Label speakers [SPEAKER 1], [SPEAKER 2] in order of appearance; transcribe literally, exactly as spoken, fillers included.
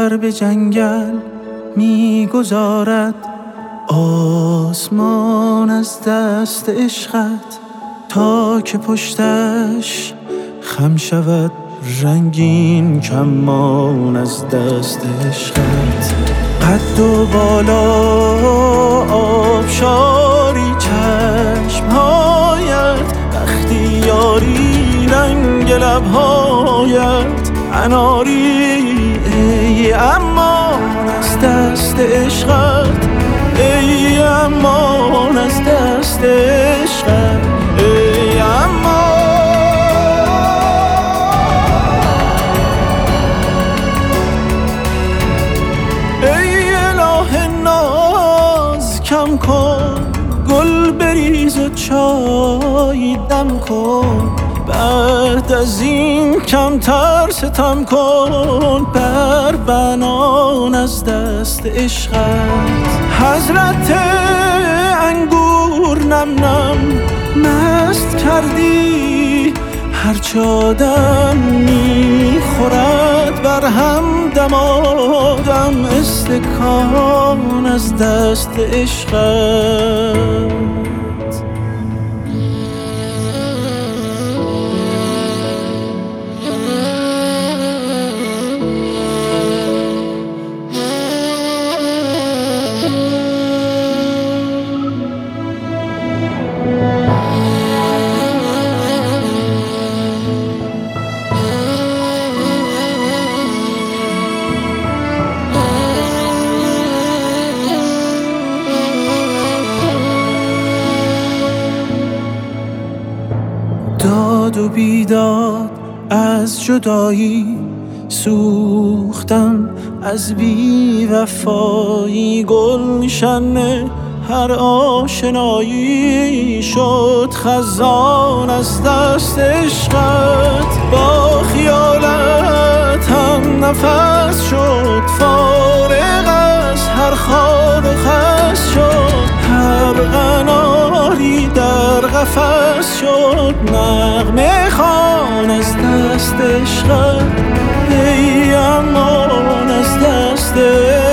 [SPEAKER 1] سر به جنگل میگذارد، آسمان از دست عشقت، تا که پشتش خم شود رنگین کمان از دست عشقت. قد و بالا آبشاری چشمهایت، وقتی یاری رنگ لبهایت، اناری ای امان از دست عشقت، ای امان از دست عشقت، ای امان. ای اله ناز کم کن، گل بریز و چای دم کن، بعد از این کمتر ستم کن بر بنان از دست عشقت. حضرت انگور نم نم مست کردی، هرچه آدم میخورد بر هم دمادم استکان از دست عشقت. داد و بیداد از جدایی، سوختم از بی وفایی، گلشن هر آشنایی شد خزان از دست عشقت. با خیالت هم نفس شد، فارغ از هر خار و خس شد، هر قناری در قفس شد نغمه خوان از دست عشقت، ای امان از دست